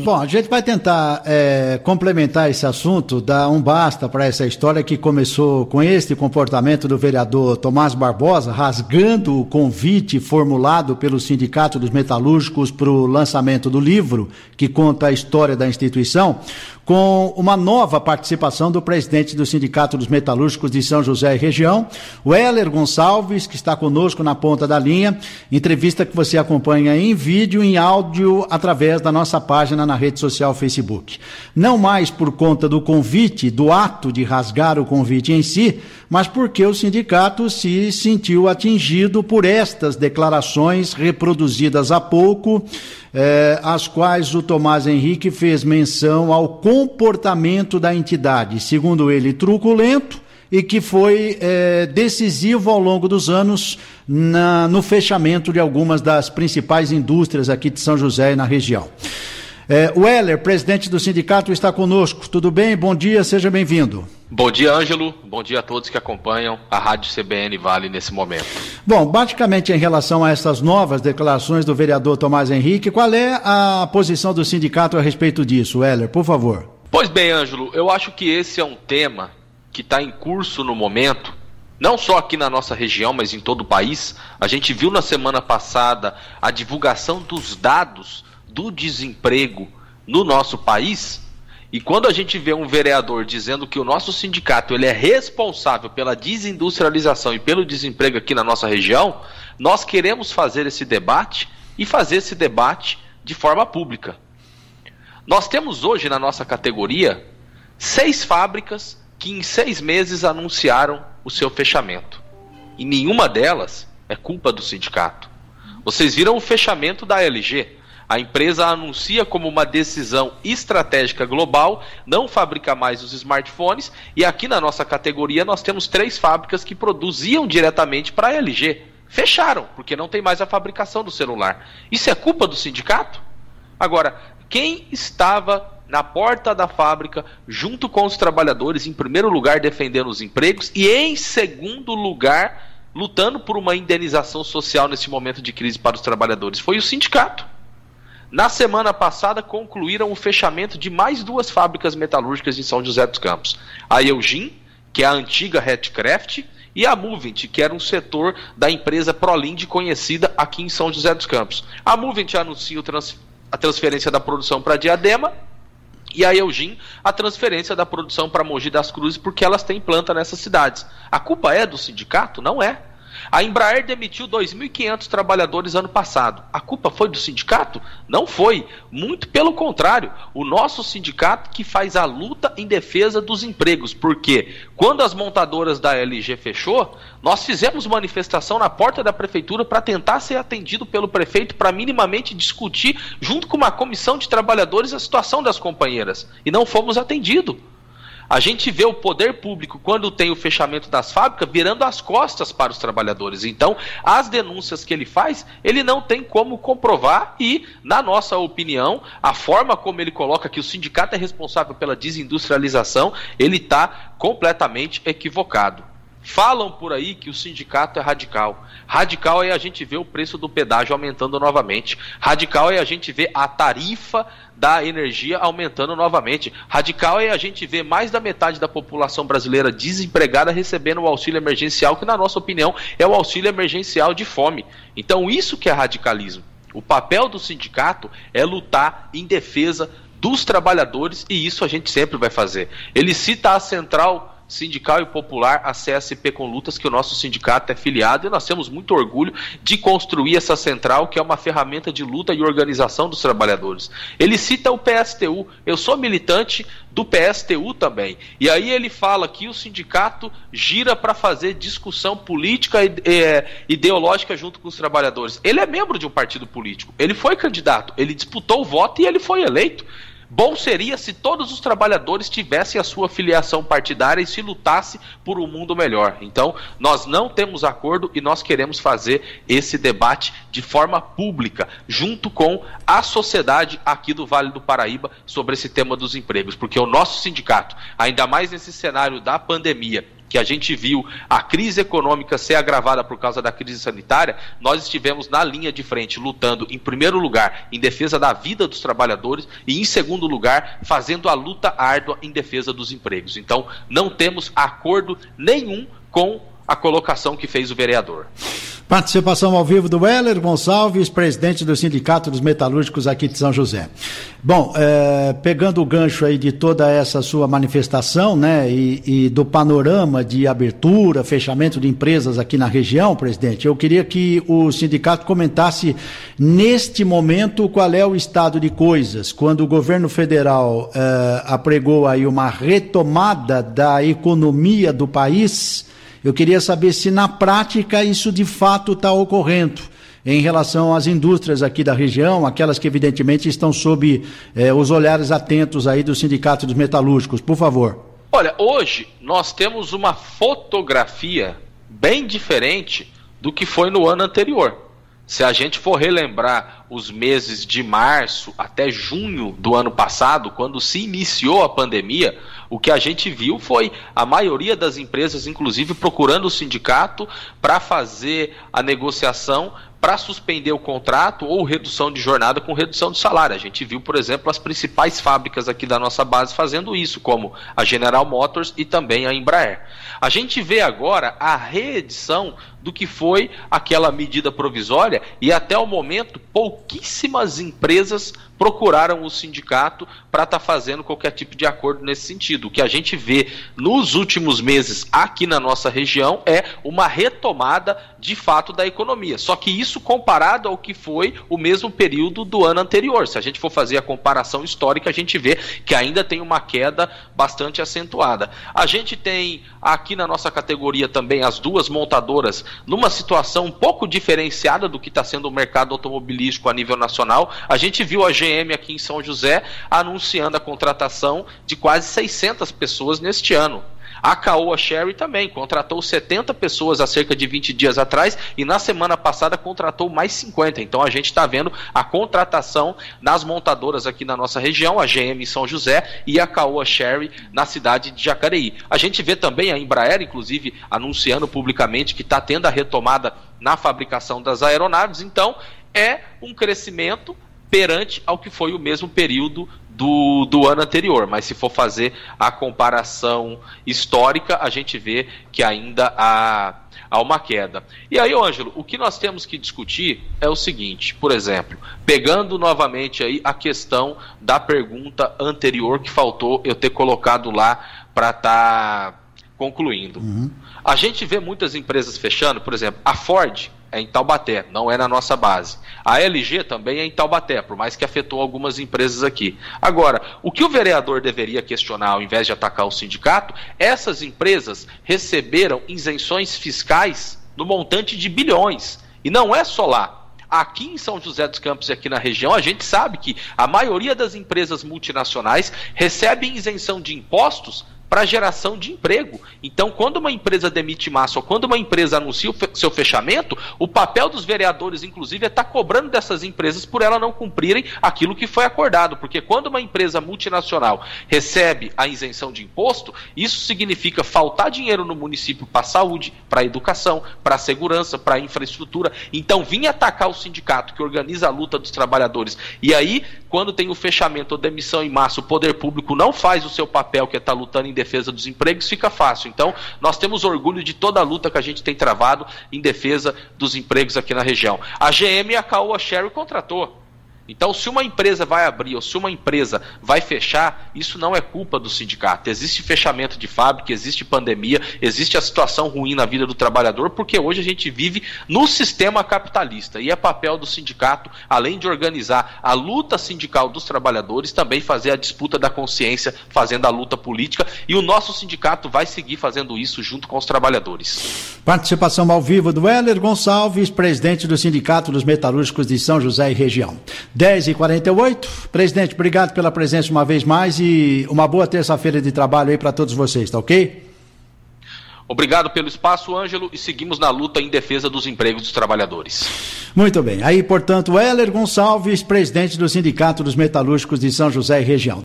Bom, a gente vai tentar complementar esse assunto, dar um basta para essa história que começou com este comportamento do vereador Tomás Barbosa, rasgando o convite formulado pelo Sindicato dos Metalúrgicos para o lançamento do livro, que conta a história da instituição, com uma nova participação do presidente do Sindicato dos Metalúrgicos de São José e região, o Heller Gonçalves, que está conosco na ponta da linha, entrevista que você acompanha em vídeo e em áudio através da nossa página na rede social Facebook. Não mais por conta do convite, do ato de rasgar o convite em si, mas porque o sindicato se sentiu atingido por estas declarações reproduzidas há pouco, as quais o Tomás Henrique fez menção ao comportamento da entidade, segundo ele, truculento, e que foi decisivo ao longo dos anos no fechamento de algumas das principais indústrias aqui de São José e na região. O Heller, presidente do sindicato, está conosco. Tudo bem? Bom dia, seja bem-vindo. Bom dia, Ângelo. Bom dia a todos que acompanham a Rádio CBN Vale nesse momento. Bom, basicamente em relação a essas novas declarações do vereador Tomás Henrique, qual é a posição do sindicato a respeito disso, Heller, por favor? Pois bem, Ângelo, eu acho que esse é um tema que está em curso no momento, não só aqui na nossa região, mas em todo o país. A gente viu na semana passada a divulgação dos dados do desemprego no nosso país, e quando a gente vê um vereador dizendo que o nosso sindicato ele é responsável pela desindustrialização e pelo desemprego aqui na nossa região, nós queremos fazer esse debate e fazer esse debate de forma pública. Nós temos hoje na nossa categoria 6 fábricas que em 6 meses anunciaram o seu fechamento. E nenhuma delas é culpa do sindicato. Vocês viram o fechamento da LG. A empresa anuncia como uma decisão estratégica global, não fabrica mais os smartphones, e aqui na nossa categoria nós temos 3 fábricas que produziam diretamente para a LG. Fecharam, porque não tem mais a fabricação do celular. Isso é culpa do sindicato? Agora, quem estava na porta da fábrica, junto com os trabalhadores, em primeiro lugar defendendo os empregos e em segundo lugar lutando por uma indenização social nesse momento de crise para os trabalhadores, foi o sindicato. Na semana passada concluíram o fechamento de mais 2 fábricas metalúrgicas em São José dos Campos. A Eugin, que é a antiga Redcraft, e a Movent, que era um setor da empresa Prolind conhecida aqui em São José dos Campos. A Movent anuncia a transferência da produção para Diadema, e a Eugin a transferência da produção para Mogi das Cruzes, porque elas têm planta nessas cidades. A culpa é do sindicato? Não é. A Embraer demitiu 2.500 trabalhadores ano passado. A culpa foi do sindicato? Não foi. Muito pelo contrário. O nosso sindicato que faz a luta em defesa dos empregos. Porque quando as montadoras da LG fechou, nós fizemos manifestação na porta da prefeitura para tentar ser atendido pelo prefeito para minimamente discutir, junto com uma comissão de trabalhadores, a situação das companheiras. E não fomos atendidos. A gente vê o poder público, quando tem o fechamento das fábricas, virando as costas para os trabalhadores. Então, as denúncias que ele faz, ele não tem como comprovar e, na nossa opinião, a forma como ele coloca que o sindicato é responsável pela desindustrialização, ele está completamente equivocado. Falam por aí que o sindicato é radical. Radical é a gente ver o preço do pedágio aumentando novamente. Radical é a gente ver a tarifa da energia aumentando novamente. Radical é a gente ver mais da metade da população brasileira desempregada recebendo o auxílio emergencial, que na nossa opinião é o auxílio emergencial de fome. Então isso que é radicalismo. O papel do sindicato é lutar em defesa dos trabalhadores, e isso a gente sempre vai fazer. Ele cita a central sindical e popular, a CSP com Lutas, que o nosso sindicato é filiado, e nós temos muito orgulho de construir essa central, que é uma ferramenta de luta e organização dos trabalhadores. Ele cita o PSTU, eu sou militante do PSTU também, e aí ele fala que o sindicato gira para fazer discussão política e ideológica junto com os trabalhadores. Ele é membro de um partido político, ele foi candidato, ele disputou o voto e ele foi eleito. Bom seria se todos os trabalhadores tivessem a sua filiação partidária e se lutasse por um mundo melhor. Então, nós não temos acordo e nós queremos fazer esse debate de forma pública, junto com a sociedade aqui do Vale do Paraíba, sobre esse tema dos empregos. Porque o nosso sindicato, ainda mais nesse cenário da pandemia, que a gente viu a crise econômica ser agravada por causa da crise sanitária, nós estivemos na linha de frente, lutando, em primeiro lugar, em defesa da vida dos trabalhadores e, em segundo lugar, fazendo a luta árdua em defesa dos empregos. Então, não temos acordo nenhum com a colocação que fez o vereador. Participação ao vivo do Heller Gonçalves, presidente do Sindicato dos Metalúrgicos aqui de São José. Bom, pegando o gancho aí de toda essa sua manifestação, né, e do panorama de abertura, fechamento de empresas aqui na região, presidente, eu queria que o sindicato comentasse neste momento qual é o estado de coisas, quando o governo federal apregou aí uma retomada da economia do país. Eu queria saber se na prática isso de fato está ocorrendo em relação às indústrias aqui da região, aquelas que evidentemente estão sob os olhares atentos aí do Sindicato dos Metalúrgicos. Por favor. Olha, hoje nós temos uma fotografia bem diferente do que foi no ano anterior. Se a gente for relembrar os meses de março até junho do ano passado, quando se iniciou a pandemia, o que a gente viu foi a maioria das empresas, inclusive, procurando o sindicato para fazer a negociação para suspender o contrato ou redução de jornada com redução de salário. A gente viu, por exemplo, as principais fábricas aqui da nossa base fazendo isso, como a General Motors e também a Embraer. A gente vê agora a reedição do que foi aquela medida provisória e até o momento pouquíssimas empresas procuraram o sindicato para estar fazendo qualquer tipo de acordo nesse sentido. O que a gente vê nos últimos meses aqui na nossa região é uma retomada de fato da economia. Só que isso comparado ao que foi o mesmo período do ano anterior. Se a gente for fazer a comparação histórica, a gente vê que ainda tem uma queda bastante acentuada. A gente tem aqui na nossa categoria também as duas montadoras numa situação um pouco diferenciada do que está sendo o mercado automobilístico a nível nacional. A gente viu a GM aqui em São José anunciando a contratação de quase 600 pessoas neste ano. A Caoa Sherry também contratou 70 pessoas há cerca de 20 dias atrás e na semana passada contratou mais 50. Então a gente está vendo a contratação nas montadoras aqui na nossa região, a GM em São José e a Caoa Sherry na cidade de Jacareí. A gente vê também a Embraer, inclusive, anunciando publicamente que está tendo a retomada na fabricação das aeronaves. Então é um crescimento perante ao que foi o mesmo período do ano anterior, mas se for fazer a comparação histórica, a gente vê que ainda há uma queda. E aí, Ângelo, o que nós temos que discutir é o seguinte, por exemplo, pegando novamente aí a questão da pergunta anterior que faltou eu ter colocado lá para estar concluindo. A gente vê muitas empresas fechando, por exemplo, a Ford é em Taubaté, não é na nossa base. A LG também é em Taubaté, por mais que afetou algumas empresas aqui. Agora, o que o vereador deveria questionar, ao invés de atacar o sindicato, essas empresas receberam isenções fiscais no montante de bilhões. E não é só lá. Aqui em São José dos Campos e aqui na região, a gente sabe que a maioria das empresas multinacionais recebem isenção de impostos para geração de emprego. Então, quando uma empresa demite massa ou quando uma empresa anuncia o seu fechamento, o papel dos vereadores, inclusive, é estar cobrando dessas empresas por elas não cumprirem aquilo que foi acordado, porque quando uma empresa multinacional recebe a isenção de imposto, isso significa faltar dinheiro no município para a saúde, para a educação, para a segurança, para a infraestrutura. Então, vir atacar o sindicato que organiza a luta dos trabalhadores, e aí, quando tem o fechamento ou demissão em massa, o poder público não faz o seu papel, que é estar lutando em defesa dos empregos, fica fácil. Então, nós temos orgulho de toda a luta que a gente tem travado em defesa dos empregos aqui na região. A GM e a Caoa Sherry contratou. Então, se uma empresa vai abrir ou se uma empresa vai fechar, isso não é culpa do sindicato. Existe fechamento de fábrica, existe pandemia, existe a situação ruim na vida do trabalhador, porque hoje a gente vive no sistema capitalista. E é papel do sindicato, além de organizar a luta sindical dos trabalhadores, também fazer a disputa da consciência, fazendo a luta política. E o nosso sindicato vai seguir fazendo isso junto com os trabalhadores. Participação ao vivo do Heller Gonçalves, presidente do Sindicato dos Metalúrgicos de São José e região. 10h48, presidente, obrigado pela presença uma vez mais e uma boa terça-feira de trabalho aí para todos vocês, tá ok? Obrigado pelo espaço, Ângelo, e seguimos na luta em defesa dos empregos dos trabalhadores. Muito bem, aí portanto, Heller Gonçalves, presidente do Sindicato dos Metalúrgicos de São José e região.